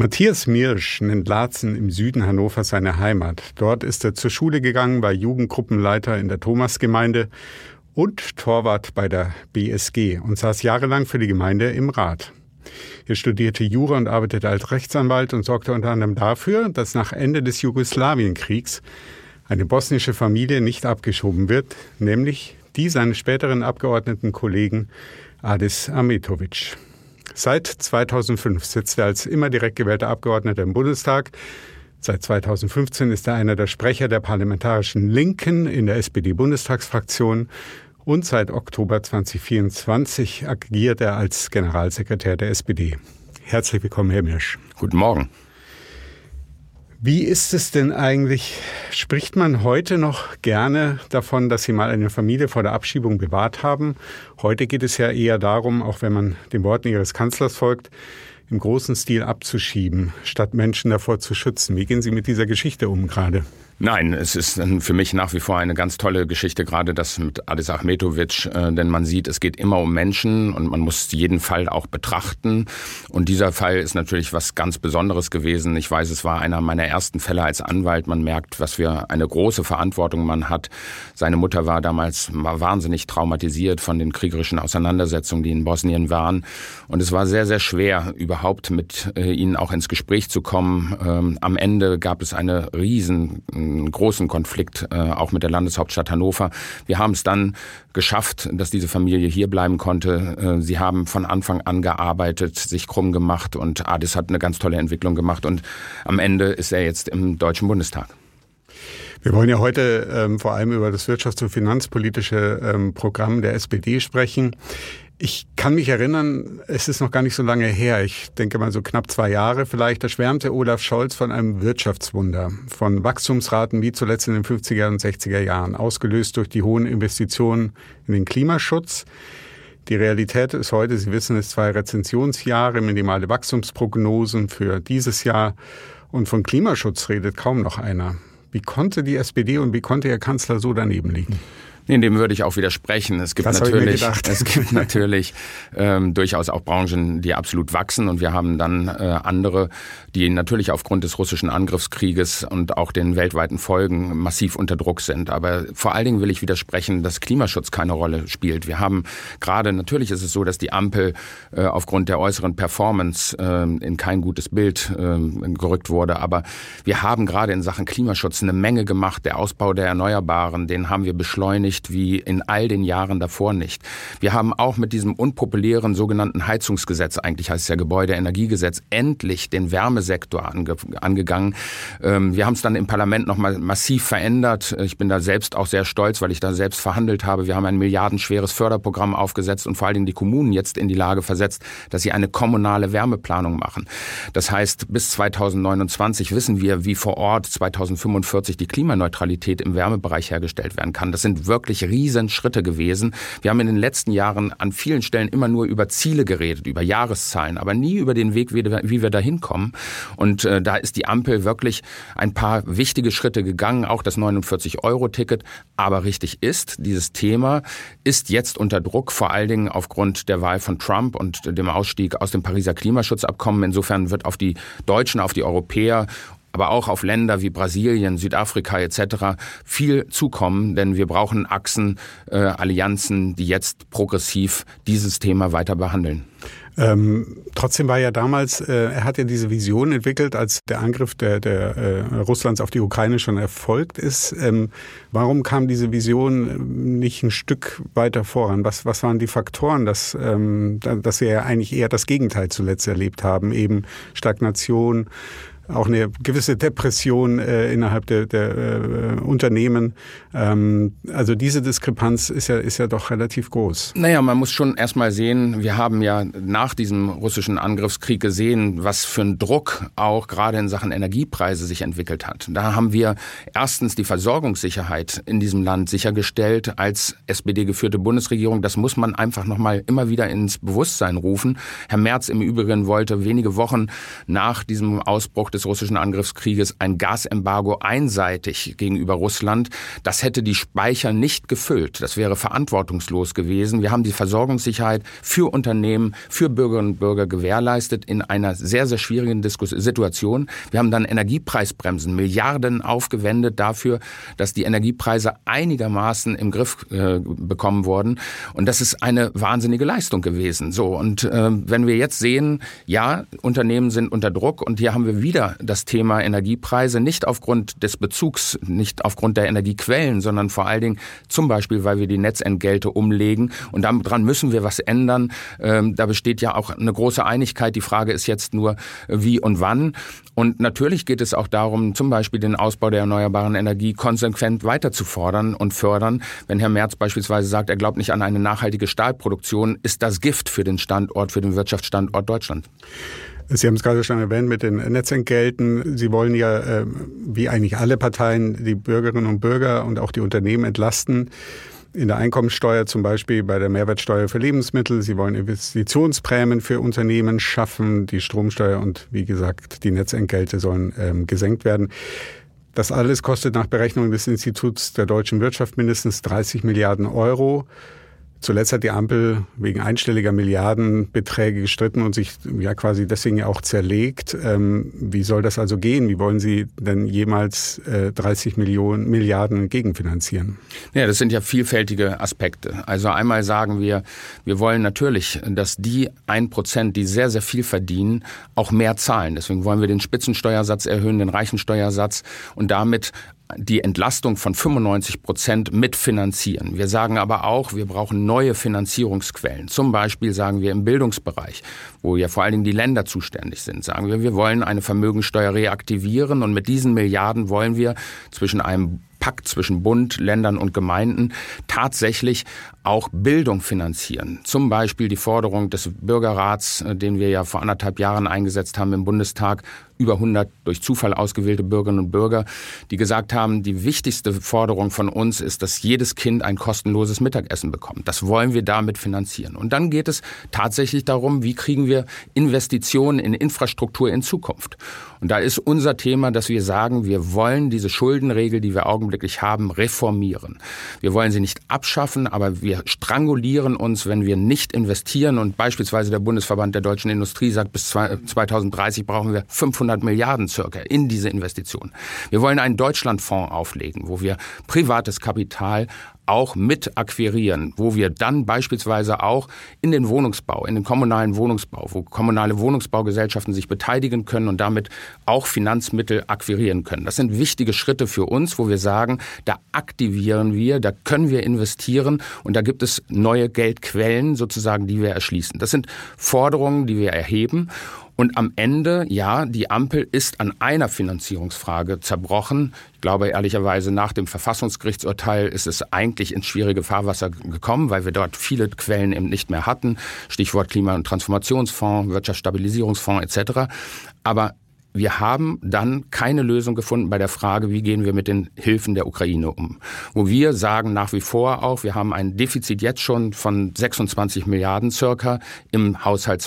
Matthias Mirsch nennt Laatzen im Süden Hannovers seine Heimat. Dort ist er zur Schule gegangen, war Jugendgruppenleiter in der Thomasgemeinde und Torwart bei der BSG und saß jahrelang für die Gemeinde im Rat. Er studierte Jura und arbeitete als Rechtsanwalt und sorgte unter anderem dafür, dass nach Ende des Jugoslawienkriegs eine bosnische Familie nicht abgeschoben wird, nämlich die seines späteren Abgeordnetenkollegen Adis Ahmetović. Seit 2005 sitzt er als immer direkt gewählter Abgeordneter im Bundestag. Seit 2015 ist er einer der Sprecher der parlamentarischen Linken in der SPD-Bundestagsfraktion und seit Oktober 2024 agiert er als Generalsekretär der SPD. Herzlich willkommen, Herr Mirsch. Guten Morgen. Wie ist es denn eigentlich, spricht man heute noch gerne davon, dass Sie mal eine Familie vor der Abschiebung bewahrt haben? Heute geht es ja eher darum, auch wenn man den Worten Ihres Kanzlers folgt, im großen Stil abzuschieben, statt Menschen davor zu schützen. Wie gehen Sie mit dieser Geschichte um gerade? Nein, es ist für mich nach wie vor eine ganz tolle Geschichte, gerade das mit Adis Ahmetović, denn man sieht, es geht immer um Menschen und man muss jeden Fall auch betrachten. Und dieser Fall ist natürlich was ganz Besonderes gewesen. Ich weiß, es war einer meiner ersten Fälle als Anwalt. Man merkt, was für eine große Verantwortung man hat. Seine Mutter war damals wahnsinnig traumatisiert von den kriegerischen Auseinandersetzungen, die in Bosnien waren. Und es war sehr, sehr schwer, überhaupt mit ihnen auch ins Gespräch zu kommen. Am Ende gab es einen großen Konflikt, auch mit der Landeshauptstadt Hannover. Wir haben es dann geschafft, dass diese Familie hier bleiben konnte. Sie haben von Anfang an gearbeitet, sich krumm gemacht und Adis hat eine ganz tolle Entwicklung gemacht und am Ende ist er jetzt im Deutschen Bundestag. Wir wollen ja heute vor allem über das wirtschafts- und finanzpolitische Programm der SPD sprechen. Ich kann mich erinnern, es ist noch gar nicht so lange her, ich denke mal so knapp 2 Jahre vielleicht, da schwärmte Olaf Scholz von einem Wirtschaftswunder, von Wachstumsraten wie zuletzt in den 50er und 60er Jahren, ausgelöst durch die hohen Investitionen in den Klimaschutz. Die Realität ist heute, Sie wissen es, 2 Rezessionsjahre, minimale Wachstumsprognosen für dieses Jahr und von Klimaschutz redet kaum noch einer. Wie konnte die SPD und wie konnte Ihr Kanzler so daneben liegen? Nee, dem würde ich auch widersprechen. Es gibt natürlich durchaus auch Branchen, die absolut wachsen und wir haben dann andere, die natürlich aufgrund des russischen Angriffskrieges und auch den weltweiten Folgen massiv unter Druck sind. Aber vor allen Dingen will ich widersprechen, dass Klimaschutz keine Rolle spielt. Wir haben gerade, natürlich ist es so, dass die Ampel aufgrund der äußeren Performance in kein gutes Bild gerückt wurde, aber wir haben gerade in Sachen Klimaschutz eine Menge gemacht. Der Ausbau der Erneuerbaren, den haben wir beschleunigt wie in all den Jahren davor nicht. Wir haben auch mit diesem unpopulären sogenannten Heizungsgesetz, eigentlich heißt es ja Gebäudeenergiegesetz, endlich den Wärmesektor angegangen. Wir haben es dann im Parlament nochmal massiv verändert. Ich bin da selbst auch sehr stolz, weil ich da selbst verhandelt habe. Wir haben ein milliardenschweres Förderprogramm aufgesetzt und vor allen Dingen die Kommunen jetzt in die Lage versetzt, dass sie eine kommunale Wärmeplanung machen. Das heißt, bis 2029 wissen wir, wie vor Ort 2045 die Klimaneutralität im Wärmebereich hergestellt werden kann. Das sind wirklich riesen Schritte gewesen. Wir haben in den letzten Jahren an vielen Stellen immer nur über Ziele geredet, über Jahreszahlen, aber nie über den Weg, wie wir da hinkommen. Und da ist die Ampel wirklich ein paar wichtige Schritte gegangen, auch das 49-Euro-Ticket. Aber richtig ist, dieses Thema ist jetzt unter Druck, vor allen Dingen aufgrund der Wahl von Trump und dem Ausstieg aus dem Pariser Klimaschutzabkommen. Insofern wird auf die Deutschen, auf die Europäer, aber auch auf Länder wie Brasilien, Südafrika etc. viel zukommen, denn wir brauchen Achsen, Allianzen, die jetzt progressiv dieses Thema weiter behandeln. Trotzdem war ja damals, er hat ja diese Vision entwickelt, als der Angriff der Russlands auf die Ukraine schon erfolgt ist. Warum kam diese Vision nicht ein Stück weiter voran? Was waren die Faktoren, dass wir ja eigentlich eher das Gegenteil zuletzt erlebt haben, eben Stagnation, auch eine gewisse Depression innerhalb der Unternehmen. Also diese Diskrepanz ist ja doch relativ groß. Naja, man muss schon erstmal sehen, wir haben ja nach diesem russischen Angriffskrieg gesehen, was für ein Druck auch gerade in Sachen Energiepreise sich entwickelt hat. Da haben wir erstens die Versorgungssicherheit in diesem Land sichergestellt als SPD-geführte Bundesregierung. Das muss man einfach nochmal immer wieder ins Bewusstsein rufen. Herr Merz im Übrigen wollte wenige Wochen nach diesem Ausbruch des des russischen Angriffskrieges ein Gasembargo einseitig gegenüber Russland, das hätte die Speicher nicht gefüllt. Das wäre verantwortungslos gewesen. Wir haben die Versorgungssicherheit für Unternehmen, für Bürgerinnen und Bürger gewährleistet in einer sehr, sehr schwierigen Situation. Wir haben dann Energiepreisbremsen, Milliarden aufgewendet dafür, dass die Energiepreise einigermaßen im Griff bekommen wurden. Und das ist eine wahnsinnige Leistung gewesen. So, und wenn wir jetzt sehen, ja, Unternehmen sind unter Druck und hier haben wir wieder das Thema Energiepreise, nicht aufgrund des Bezugs, nicht aufgrund der Energiequellen, sondern vor allen Dingen zum Beispiel, weil wir die Netzentgelte umlegen und daran müssen wir was ändern. Da besteht ja auch eine große Einigkeit. Die Frage ist jetzt nur, wie und wann. Und natürlich geht es auch darum, zum Beispiel den Ausbau der erneuerbaren Energie konsequent weiter zu fordern und fördern. Wenn Herr Merz beispielsweise sagt, er glaubt nicht an eine nachhaltige Stahlproduktion, ist das Gift für den Standort, für den Wirtschaftsstandort Deutschland. Sie haben es gerade schon erwähnt mit den Netzentgelten. Sie wollen ja, wie eigentlich alle Parteien, die Bürgerinnen und Bürger und auch die Unternehmen entlasten. In der Einkommensteuer zum Beispiel, bei der Mehrwertsteuer für Lebensmittel. Sie wollen Investitionsprämien für Unternehmen schaffen. Die Stromsteuer und wie gesagt, die Netzentgelte sollen gesenkt werden. Das alles kostet nach Berechnung des Instituts der deutschen Wirtschaft mindestens 30 Milliarden Euro. Zuletzt hat die Ampel wegen einstelliger Milliardenbeträge gestritten und sich ja quasi deswegen ja auch zerlegt. Wie soll das also gehen? Wie wollen Sie denn jemals 30 Milliarden gegenfinanzieren? Ja, das sind ja vielfältige Aspekte. Also einmal sagen wir wollen natürlich, dass die 1%, die sehr, sehr viel verdienen, auch mehr zahlen. Deswegen wollen wir den Spitzensteuersatz erhöhen, den Reichensteuersatz und damit die Entlastung von 95% mitfinanzieren. Wir sagen aber auch, wir brauchen neue Finanzierungsquellen. Zum Beispiel sagen wir im Bildungsbereich, wo ja vor allen Dingen die Länder zuständig sind, sagen wir wollen eine Vermögensteuer reaktivieren und mit diesen Milliarden wollen wir zwischen einem Pakt zwischen Bund, Ländern und Gemeinden tatsächlich auch Bildung finanzieren. Zum Beispiel die Forderung des Bürgerrats, den wir ja vor 1,5 Jahren eingesetzt haben im Bundestag, über 100 durch Zufall ausgewählte Bürgerinnen und Bürger, die gesagt haben, die wichtigste Forderung von uns ist, dass jedes Kind ein kostenloses Mittagessen bekommt. Das wollen wir damit finanzieren. Und dann geht es tatsächlich darum, wie kriegen wir Investitionen in Infrastruktur in Zukunft. Und da ist unser Thema, dass wir sagen, wir wollen diese Schuldenregel, die wir augenblicklich haben, reformieren. Wir wollen sie nicht abschaffen, aber wir strangulieren uns, wenn wir nicht investieren. Und beispielsweise der Bundesverband der deutschen Industrie sagt, bis 2030 brauchen wir 500 Milliarden circa in diese Investitionen. Wir wollen einen Deutschlandfonds auflegen, wo wir privates Kapital auch mit akquirieren, wo wir dann beispielsweise auch in den Wohnungsbau, in den kommunalen Wohnungsbau, wo kommunale Wohnungsbaugesellschaften sich beteiligen können und damit auch Finanzmittel akquirieren können. Das sind wichtige Schritte für uns, wo wir sagen, da aktivieren wir, da können wir investieren und da gibt es neue Geldquellen sozusagen, die wir erschließen. Das sind Forderungen, die wir erheben. Und am Ende, ja, die Ampel ist an einer Finanzierungsfrage zerbrochen. Ich glaube, ehrlicherweise, nach dem Verfassungsgerichtsurteil ist es eigentlich ins schwierige Fahrwasser gekommen, weil wir dort viele Quellen eben nicht mehr hatten. Stichwort Klima- und Transformationsfonds, Wirtschaftsstabilisierungsfonds etc. Aber wir haben dann keine Lösung gefunden bei der Frage, wie gehen wir mit den Hilfen der Ukraine um. Wo wir sagen nach wie vor auch, wir haben ein Defizit jetzt schon von 26 Milliarden circa im Haushalt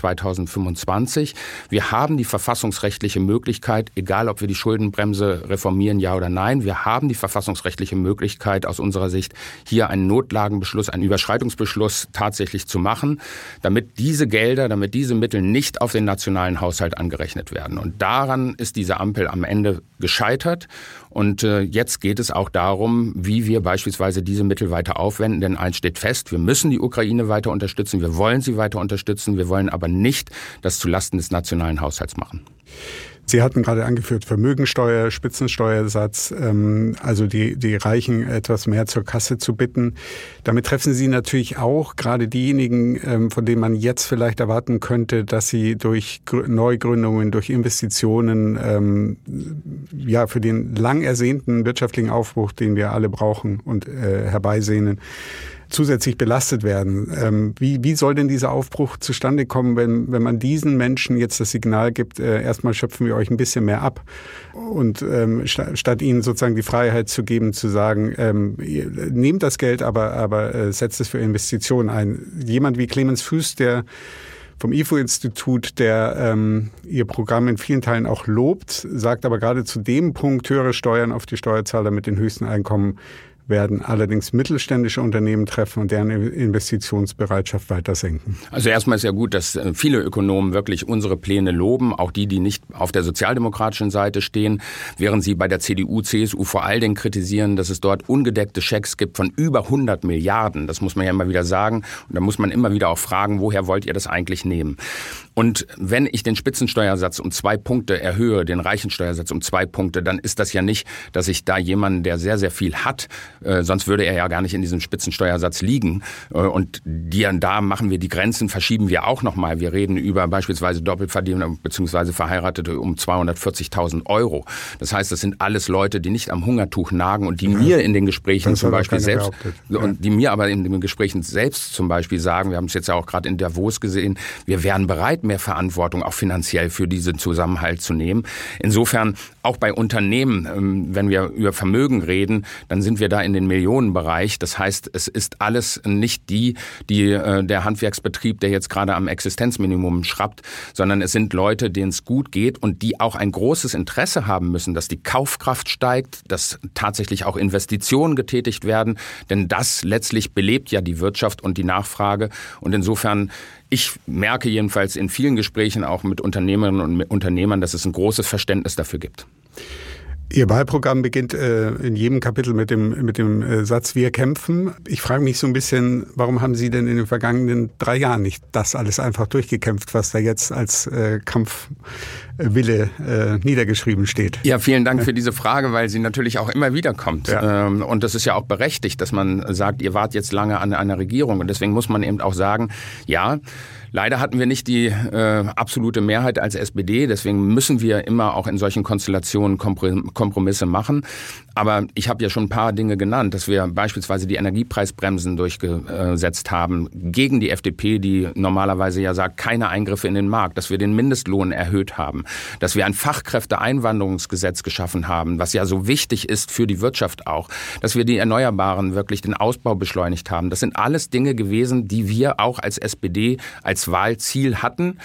2025. Wir haben die verfassungsrechtliche Möglichkeit, egal ob wir die Schuldenbremse reformieren, ja oder nein, wir haben die verfassungsrechtliche Möglichkeit aus unserer Sicht, hier einen Notlagenbeschluss, einen Überschreitungsbeschluss tatsächlich zu machen, damit diese Gelder, damit diese Mittel nicht auf den nationalen Haushalt angerechnet werden. Und daran ist diese Ampel am Ende gescheitert. Und jetzt geht es auch darum, wie wir beispielsweise diese Mittel weiter aufwenden. Denn eins steht fest, wir müssen die Ukraine weiter unterstützen, wir wollen sie weiter unterstützen, wir wollen aber nicht das zulasten des nationalen Haushalts machen. Sie hatten gerade angeführt, Vermögensteuer, Spitzensteuersatz, also die Reichen etwas mehr zur Kasse zu bitten. Damit treffen Sie natürlich auch gerade diejenigen, von denen man jetzt vielleicht erwarten könnte, dass sie durch Neugründungen, durch Investitionen, ja, für den lang ersehnten wirtschaftlichen Aufbruch, den wir alle brauchen und herbeisehnen, zusätzlich belastet werden. Wie soll denn dieser Aufbruch zustande kommen, wenn man diesen Menschen jetzt das Signal gibt, erstmal schöpfen wir euch ein bisschen mehr ab und statt ihnen sozusagen die Freiheit zu geben, zu sagen, nehmt das Geld, aber setzt es für Investitionen ein. Jemand wie Clemens Fuß, der vom IFO-Institut, der ihr Programm in vielen Teilen auch lobt, sagt aber gerade zu dem Punkt, höhere Steuern auf die Steuerzahler mit den höchsten Einkommen werden allerdings mittelständische Unternehmen treffen und deren Investitionsbereitschaft weiter senken. Also erstmal ist ja gut, dass viele Ökonomen wirklich unsere Pläne loben, auch die nicht auf der sozialdemokratischen Seite stehen, während sie bei der CDU, CSU vor allen Dingen kritisieren, dass es dort ungedeckte Schecks gibt von über 100 Milliarden. Das muss man ja immer wieder sagen. Und da muss man immer wieder auch fragen, woher wollt ihr das eigentlich nehmen? Und wenn ich den Spitzensteuersatz um 2 Punkte erhöhe, den Reichensteuersatz um 2 Punkte, dann ist das ja nicht, dass ich da jemanden, der sehr, sehr viel hat, sonst würde er ja gar nicht in diesem Spitzensteuersatz liegen. Und da machen wir die Grenzen, verschieben wir auch nochmal. Wir reden über beispielsweise Doppelverdiener bzw. Verheiratete um 240.000 Euro. Das heißt, das sind alles Leute, die nicht am Hungertuch nagen und die mir in den Gesprächen zum Beispiel selbst, und die mir aber in den Gesprächen selbst zum Beispiel sagen, wir haben es jetzt ja auch gerade in Davos gesehen, wir wären bereit, mehr Verantwortung auch finanziell für diesen Zusammenhalt zu nehmen. Insofern auch bei Unternehmen, wenn wir über Vermögen reden, dann sind wir da in den Millionenbereich. Das heißt, es ist alles nicht der Handwerksbetrieb, der jetzt gerade am Existenzminimum schraubt, sondern es sind Leute, denen es gut geht und die auch ein großes Interesse haben müssen, dass die Kaufkraft steigt, dass tatsächlich auch Investitionen getätigt werden, denn das letztlich belebt ja die Wirtschaft und die Nachfrage. Und insofern, ich merke jedenfalls in vielen Gesprächen auch mit Unternehmerinnen und Unternehmern, dass es ein großes Verständnis dafür gibt. Ihr Wahlprogramm beginnt in jedem Kapitel mit dem Satz "Wir kämpfen". Ich frage mich so ein bisschen, warum haben Sie denn in den vergangenen 3 Jahren nicht das alles einfach durchgekämpft, was da jetzt als Kampfwille niedergeschrieben steht? Ja, vielen Dank für diese Frage, weil sie natürlich auch immer wieder kommt. Ja. Und das ist ja auch berechtigt, dass man sagt, ihr wart jetzt lange an einer Regierung. Und deswegen muss man eben auch sagen, ja, leider hatten wir nicht die absolute Mehrheit als SPD, deswegen müssen wir immer auch in solchen Konstellationen Kompromisse machen. Aber ich habe ja schon ein paar Dinge genannt, dass wir beispielsweise die Energiepreisbremsen durchgesetzt haben gegen die FDP, die normalerweise ja sagt, keine Eingriffe in den Markt, dass wir den Mindestlohn erhöht haben, dass wir ein Fachkräfteeinwanderungsgesetz geschaffen haben, was ja so wichtig ist für die Wirtschaft auch, dass wir die Erneuerbaren wirklich den Ausbau beschleunigt haben. Das sind alles Dinge gewesen, die wir auch als SPD als Wahlziel hatten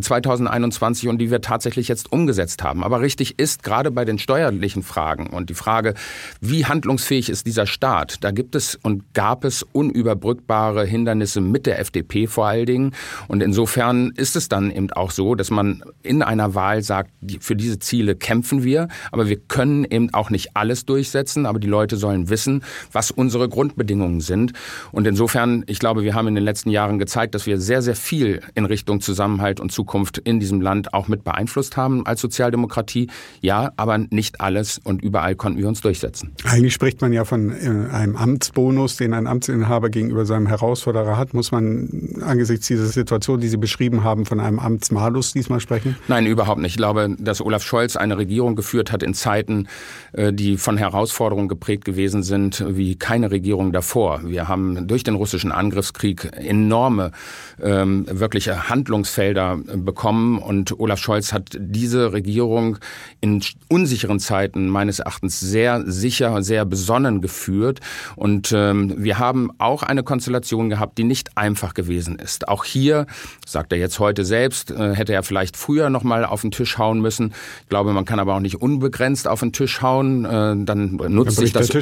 2021 und die wir tatsächlich jetzt umgesetzt haben. Aber richtig ist, gerade bei den steuerlichen Fragen und die Frage, wie handlungsfähig ist dieser Staat, da gibt es und gab es unüberbrückbare Hindernisse mit der FDP vor allen Dingen. Und insofern ist es dann eben auch so, dass man in einer Wahl sagt, für diese Ziele kämpfen wir, aber wir können eben auch nicht alles durchsetzen, aber die Leute sollen wissen, was unsere Grundbedingungen sind. Und insofern, ich glaube, wir haben in den letzten Jahren gezeigt, dass wir sehr, sehr viel in Richtung Zusammenhalt und Zukunft in diesem Land auch mit beeinflusst haben als Sozialdemokratie. Ja, aber nicht alles und überall konnten wir uns durchsetzen. Eigentlich spricht man ja von einem Amtsbonus, den ein Amtsinhaber gegenüber seinem Herausforderer hat. Muss man angesichts dieser Situation, die Sie beschrieben haben, von einem Amtsmalus diesmal sprechen? Nein, überhaupt nicht. Ich glaube, dass Olaf Scholz eine Regierung geführt hat in Zeiten, die von Herausforderungen geprägt gewesen sind, wie keine Regierung davor. Wir haben durch den russischen Angriffskrieg enorme wirkliche Handlungsfelder bekommen und Olaf Scholz hat diese Regierung in unsicheren Zeiten meines Erachtens sehr sicher, sehr besonnen geführt und wir haben auch eine Konstellation gehabt, die nicht einfach gewesen ist. Auch hier, sagt er jetzt heute selbst, hätte er vielleicht früher noch mal auf den Tisch hauen müssen. Ich glaube, man kann aber auch nicht unbegrenzt auf den Tisch hauen, dann nutzt sich das,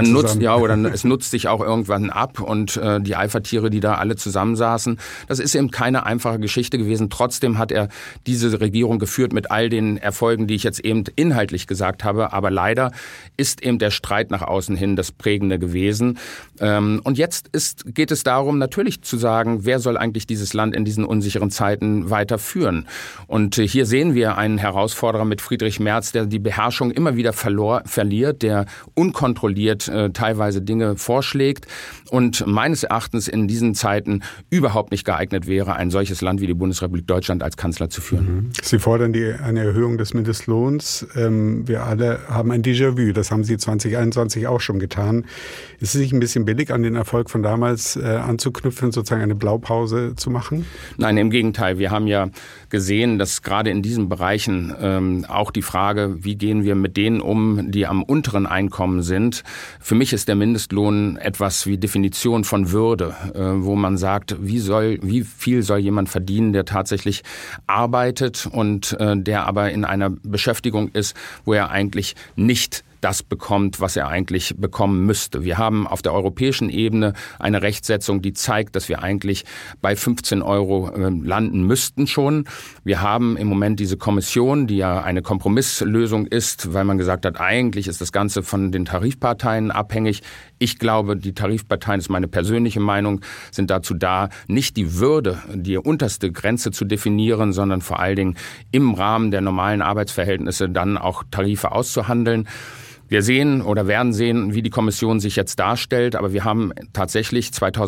es nutzt sich auch irgendwann ab und die Alpha-Tiere, die da alle zusammensaßen, das ist eben keine einfache Geschichte gewesen. Trotzdem hat er diese Regierung geführt mit all den Erfolgen, die ich jetzt eben inhaltlich gesagt habe. Aber leider ist eben der Streit nach außen hin das Prägende gewesen. Und jetzt geht es darum, natürlich zu sagen, wer soll eigentlich dieses Land in diesen unsicheren Zeiten weiterführen? Und hier sehen wir einen Herausforderer mit Friedrich Merz, der die Beherrschung immer wieder verliert, der unkontrolliert teilweise Dinge vorschlägt und meines Erachtens in diesen Zeiten überhaupt nicht geeignet wäre, ein solches Land wie die Bundesrepublik Deutschland als Kanzler zu führen. Sie fordern eine Erhöhung des Mindestlohns. Wir alle haben ein Déjà-vu. Das haben Sie 2021 auch schon getan. Ist es nicht ein bisschen billig, an den Erfolg von damals anzuknüpfen, sozusagen eine Blaupause zu machen? Nein, im Gegenteil. Wir haben ja gesehen, dass gerade in diesen Bereichen auch die Frage, wie gehen wir mit denen um, die am unteren Einkommen sind. Für mich ist der Mindestlohn etwas wie Definition von Würde, wo man sagt, wie viel soll jemand verdienen, der tatsächlich arbeitet und der aber in einer Beschäftigung ist, wo er eigentlich nicht das bekommt, was er eigentlich bekommen müsste. Wir haben auf der europäischen Ebene eine Rechtsetzung, die zeigt, dass wir eigentlich bei 15 Euro landen müssten schon. Wir haben im Moment diese Kommission, die ja eine Kompromisslösung ist, weil man gesagt hat, eigentlich ist das Ganze von den Tarifparteien abhängig. Ich glaube, die Tarifparteien, das ist meine persönliche Meinung, sind dazu da, nicht die Würde, die unterste Grenze zu definieren, sondern vor allen Dingen im Rahmen der normalen Arbeitsverhältnisse dann auch Tarife auszuhandeln. Wir sehen oder werden sehen, wie die Kommission sich jetzt darstellt, aber wir haben tatsächlich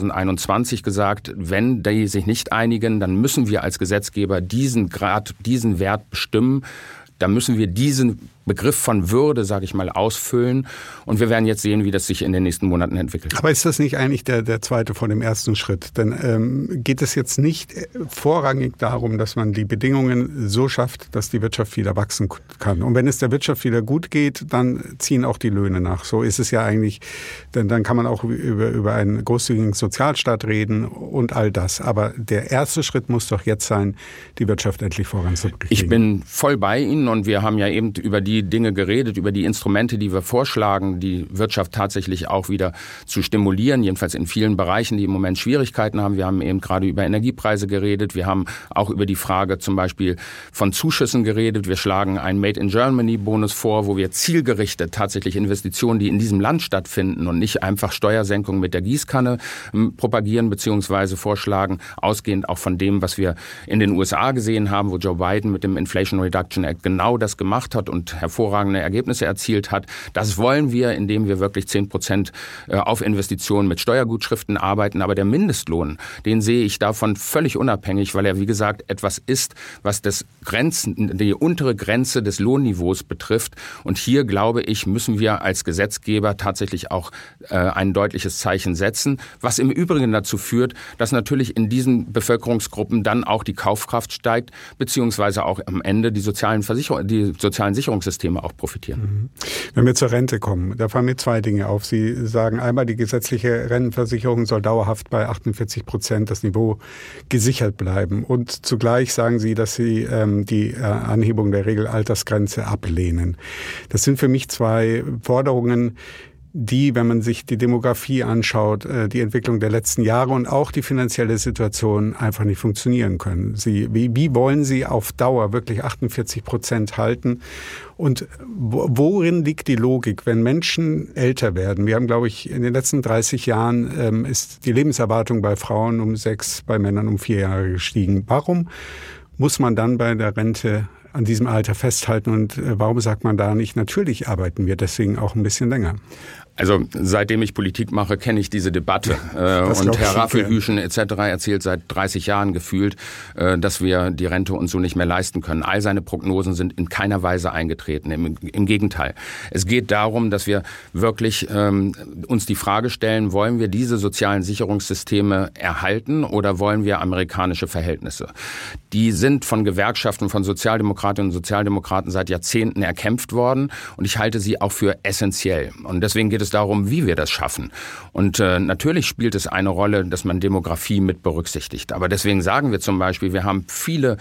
2021 gesagt, wenn die sich nicht einigen, dann müssen wir als Gesetzgeber diesen Wert bestimmen. Da müssen wir diesen Begriff von Würde, sage ich mal, ausfüllen. Und wir werden jetzt sehen, wie das sich in den nächsten Monaten entwickelt. Aber ist das nicht eigentlich der zweite vor dem ersten Schritt? Denn geht es jetzt nicht vorrangig darum, dass man die Bedingungen so schafft, dass die Wirtschaft wieder wachsen kann? Und wenn es der Wirtschaft wieder gut geht, dann ziehen auch die Löhne nach. So ist es ja eigentlich. Denn dann kann man auch über einen großzügigen Sozialstaat reden und all das. Aber der erste Schritt muss doch jetzt sein, die Wirtschaft endlich voranzubringen. Ich bin voll bei Ihnen und wir haben ja eben über die Dinge geredet, über die Instrumente, die wir vorschlagen, die Wirtschaft tatsächlich auch wieder zu stimulieren, jedenfalls in vielen Bereichen, die im Moment Schwierigkeiten haben. Wir haben eben gerade über Energiepreise geredet. Wir haben auch über die Frage zum Beispiel von Zuschüssen geredet. Wir schlagen einen Made-in-Germany-Bonus vor, wo wir zielgerichtet tatsächlich Investitionen, die in diesem Land stattfinden und nicht einfach Steuersenkungen mit der Gießkanne propagieren bzw. vorschlagen, ausgehend auch von dem, was wir in den USA gesehen haben, wo Joe Biden mit dem Inflation Reduction Act genau das gemacht hat und hervorragende Ergebnisse erzielt hat. Das wollen wir, indem wir wirklich 10% auf Investitionen mit Steuergutschriften arbeiten. Aber der Mindestlohn, den sehe ich davon völlig unabhängig, weil er, wie gesagt, etwas ist, was die untere Grenze des Lohnniveaus betrifft. Und hier, glaube ich, müssen wir als Gesetzgeber tatsächlich auch ein deutliches Zeichen setzen, was im Übrigen dazu führt, dass natürlich in diesen Bevölkerungsgruppen dann auch die Kaufkraft steigt, beziehungsweise auch am Ende die sozialen Sicherungssysteme auch profitieren. Wenn wir zur Rente kommen, da fallen mir zwei Dinge auf. Sie sagen einmal, die gesetzliche Rentenversicherung soll dauerhaft bei 48% das Niveau gesichert bleiben. Und zugleich sagen Sie, dass Sie die Anhebung der Regelaltersgrenze ablehnen. Das sind für mich zwei Forderungen, die, wenn man sich die Demografie anschaut, die Entwicklung der letzten Jahre und auch die finanzielle Situation einfach nicht funktionieren können. Wie wollen Sie auf Dauer wirklich 48% halten? Und worin liegt die Logik, wenn Menschen älter werden? Wir haben, glaube ich, in den letzten 30 Jahren ist die Lebenserwartung bei Frauen um 6, bei Männern um 4 Jahre gestiegen. Warum muss man dann bei der Rente an diesem Alter festhalten und warum sagt man da nicht, natürlich arbeiten wir deswegen auch ein bisschen länger? Also seitdem ich Politik mache, kenne ich diese Debatte. Und Herr Raffelhüschen etc. erzählt seit 30 Jahren gefühlt, dass wir die Rente uns so nicht mehr leisten können. All seine Prognosen sind in keiner Weise eingetreten. Im Gegenteil. Es geht darum, dass wir wirklich uns die Frage stellen, wollen wir diese sozialen Sicherungssysteme erhalten oder wollen wir amerikanische Verhältnisse? Die sind von Gewerkschaften, von Sozialdemokratinnen und Sozialdemokraten seit Jahrzehnten erkämpft worden und ich halte sie auch für essentiell. Und deswegen geht es darum, wie wir das schaffen. Und natürlich spielt es eine Rolle, dass man Demografie mit berücksichtigt. Aber deswegen sagen wir zum Beispiel, wir haben viele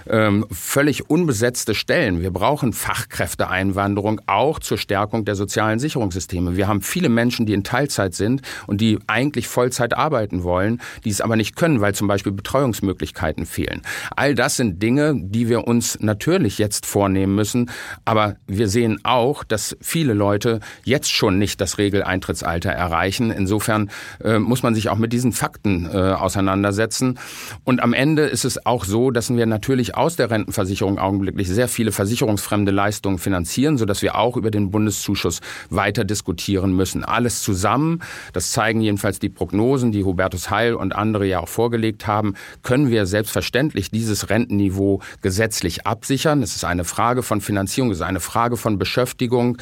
völlig unbesetzte Stellen. Wir brauchen Fachkräfteeinwanderung auch zur Stärkung der sozialen Sicherungssysteme. Wir haben viele Menschen, die in Teilzeit sind und die eigentlich Vollzeit arbeiten wollen, die es aber nicht können, weil zum Beispiel Betreuungsmöglichkeiten fehlen. All das sind Dinge, die wir uns natürlich jetzt vornehmen müssen. Aber wir sehen auch, dass viele Leute jetzt schon nicht das Regeleintrittsalter erreichen. Insofern muss man sich auch mit diesen Fakten auseinandersetzen. Und am Ende ist es auch so, dass wir natürlich aus der Rentenversicherung augenblicklich sehr viele versicherungsfremde Leistungen finanzieren, sodass wir auch über den Bundeszuschuss weiter diskutieren müssen. Alles zusammen, das zeigen jedenfalls die Prognosen, die Hubertus Heil und andere ja auch vorgelegt haben, können wir selbstverständlich dieses Rentenniveau gesetzlich absichern. absichern. Es ist eine Frage von Finanzierung, es ist eine Frage von Beschäftigung,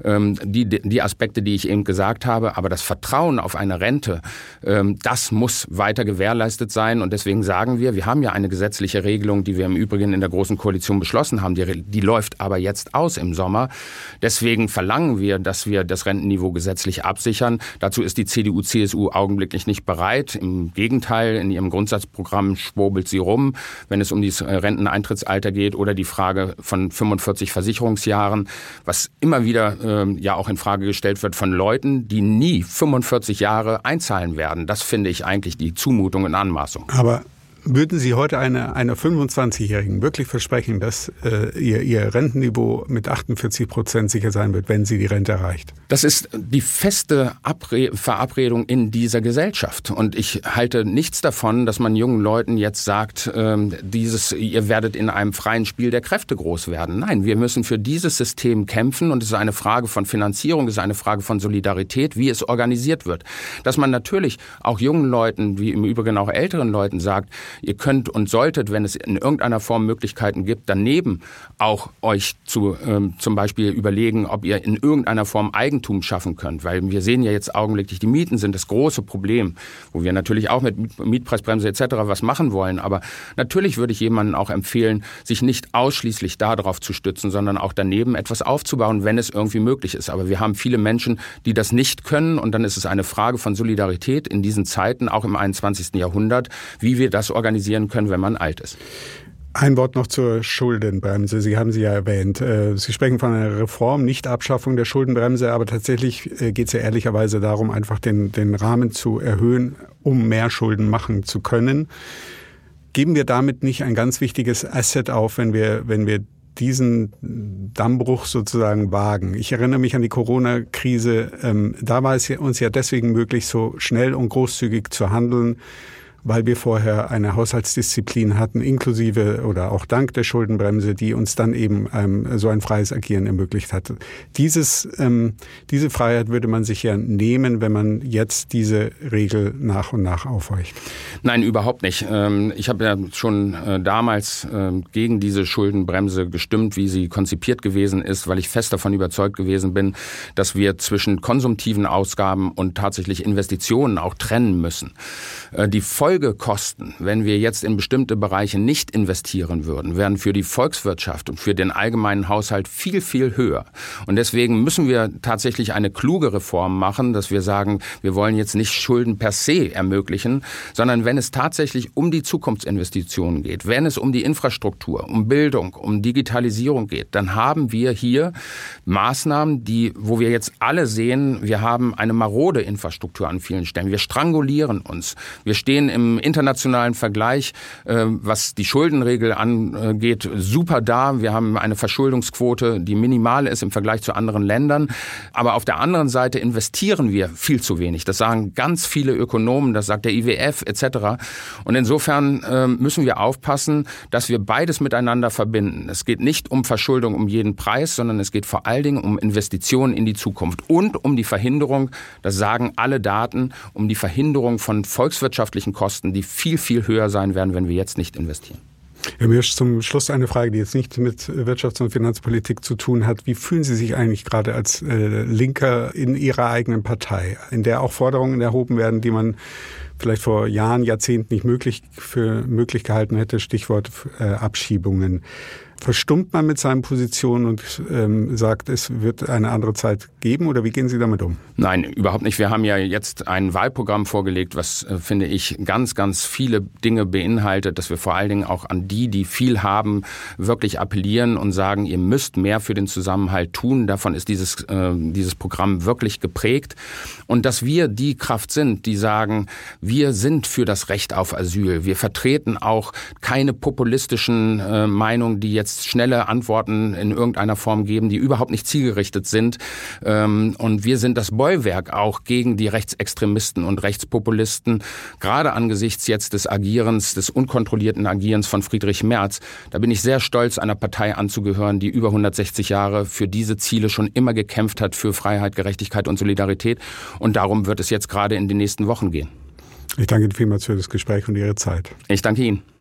die Aspekte, die ich eben gesagt habe. Aber das Vertrauen auf eine Rente, das muss weiter gewährleistet sein. Und deswegen sagen wir haben ja eine gesetzliche Regelung, die wir im Übrigen in der Großen Koalition beschlossen haben. Die läuft aber jetzt aus im Sommer. Deswegen verlangen wir, dass wir das Rentenniveau gesetzlich absichern. Dazu ist die CDU, CSU augenblicklich nicht bereit. Im Gegenteil, in ihrem Grundsatzprogramm schwurbelt sie rum, wenn es um das Renteneintrittsalter geht oder die Frage von 45 Versicherungsjahren, was immer wieder ja auch in Frage gestellt wird von Leuten, die nie 45 Jahre einzahlen werden. Das finde ich eigentlich die Zumutung und Anmaßung. Aber würden Sie heute einer 25-Jährigen wirklich versprechen, dass ihr Rentenniveau mit 48% sicher sein wird, wenn sie die Rente erreicht? Das ist die feste Verabredung in dieser Gesellschaft. Und ich halte nichts davon, dass man jungen Leuten jetzt sagt, ihr werdet in einem freien Spiel der Kräfte groß werden. Nein, wir müssen für dieses System kämpfen und es ist eine Frage von Finanzierung, es ist eine Frage von Solidarität, wie es organisiert wird. Dass man natürlich auch jungen Leuten, wie im Übrigen auch älteren Leuten sagt, ihr könnt und solltet, wenn es in irgendeiner Form Möglichkeiten gibt, daneben auch euch zum Beispiel überlegen, ob ihr in irgendeiner Form Eigentum schaffen könnt. Weil wir sehen ja jetzt augenblicklich, die Mieten sind das große Problem, wo wir natürlich auch mit Mietpreisbremse etc. was machen wollen. Aber natürlich würde ich jemandem auch empfehlen, sich nicht ausschließlich darauf zu stützen, sondern auch daneben etwas aufzubauen, wenn es irgendwie möglich ist. Aber wir haben viele Menschen, die das nicht können. Und dann ist es eine Frage von Solidarität in diesen Zeiten, auch im 21. Jahrhundert, wie wir das organisieren können, wenn man alt ist. Ein Wort noch zur Schuldenbremse. Sie haben sie ja erwähnt. Sie sprechen von einer Reform, nicht Abschaffung der Schuldenbremse, aber tatsächlich geht es ja ehrlicherweise darum, einfach den Rahmen zu erhöhen, um mehr Schulden machen zu können. Geben wir damit nicht ein ganz wichtiges Asset auf, wenn wir diesen Dammbruch sozusagen wagen? Ich erinnere mich an die Corona-Krise. Da war es uns ja deswegen möglich, so schnell und großzügig zu handeln, weil wir vorher eine Haushaltsdisziplin hatten, inklusive oder auch dank der Schuldenbremse, die uns dann eben so ein freies Agieren ermöglicht hat. Diese Freiheit würde man sich ja nehmen, wenn man jetzt diese Regel nach und nach aufweicht. Nein, überhaupt nicht. Ich habe ja schon damals gegen diese Schuldenbremse gestimmt, wie sie konzipiert gewesen ist, weil ich fest davon überzeugt gewesen bin, dass wir zwischen konsumtiven Ausgaben und tatsächlich Investitionen auch trennen müssen. Die Folgekosten, wenn wir jetzt in bestimmte Bereiche nicht investieren würden, wären für die Volkswirtschaft und für den allgemeinen Haushalt viel, viel höher. Und deswegen müssen wir tatsächlich eine kluge Reform machen, dass wir sagen, wir wollen jetzt nicht Schulden per se ermöglichen, sondern wenn es tatsächlich um die Zukunftsinvestitionen geht, wenn es um die Infrastruktur, um Bildung, um Digitalisierung geht, dann haben wir hier Maßnahmen, wo wir jetzt alle sehen, wir haben eine marode Infrastruktur an vielen Stellen. Wir strangulieren uns. Wir stehen im internationalen Vergleich, was die Schuldenregel angeht, super da. Wir haben eine Verschuldungsquote, die minimal ist im Vergleich zu anderen Ländern. Aber auf der anderen Seite investieren wir viel zu wenig. Das sagen ganz viele Ökonomen, das sagt der IWF etc. Und insofern müssen wir aufpassen, dass wir beides miteinander verbinden. Es geht nicht um Verschuldung um jeden Preis, sondern es geht vor allen Dingen um Investitionen in die Zukunft und um die Verhinderung, das sagen alle Daten, um die Verhinderung von volkswirtschaftlichen Kosten, die viel, viel höher sein werden, wenn wir jetzt nicht investieren. Herr Mürsch, zum Schluss eine Frage, die jetzt nicht mit Wirtschafts- und Finanzpolitik zu tun hat. Wie fühlen Sie sich eigentlich gerade als Linker in Ihrer eigenen Partei, in der auch Forderungen erhoben werden, die man vielleicht vor Jahren, Jahrzehnten nicht für möglich gehalten hätte, Stichwort Abschiebungen? Verstummt man mit seinen Positionen und sagt, es wird eine andere Zeit geben, oder wie gehen Sie damit um? Nein, überhaupt nicht. Wir haben ja jetzt ein Wahlprogramm vorgelegt, was, finde ich, ganz, ganz viele Dinge beinhaltet, dass wir vor allen Dingen auch an die viel haben, wirklich appellieren und sagen, ihr müsst mehr für den Zusammenhalt tun. Davon ist dieses Programm wirklich geprägt. Und dass wir die Kraft sind, die sagen, wir sind für das Recht auf Asyl. Wir vertreten auch keine populistischen Meinungen, die jetzt schnelle Antworten in irgendeiner Form geben, die überhaupt nicht zielgerichtet sind. Und wir sind das Bollwerk auch gegen die Rechtsextremisten und Rechtspopulisten, gerade angesichts jetzt des Agierens, des unkontrollierten Agierens von Friedrich Merz. Da bin ich sehr stolz, einer Partei anzugehören, die über 160 Jahre für diese Ziele schon immer gekämpft hat, für Freiheit, Gerechtigkeit und Solidarität. Und darum wird es jetzt gerade in den nächsten Wochen gehen. Ich danke Ihnen vielmals für das Gespräch und Ihre Zeit. Ich danke Ihnen.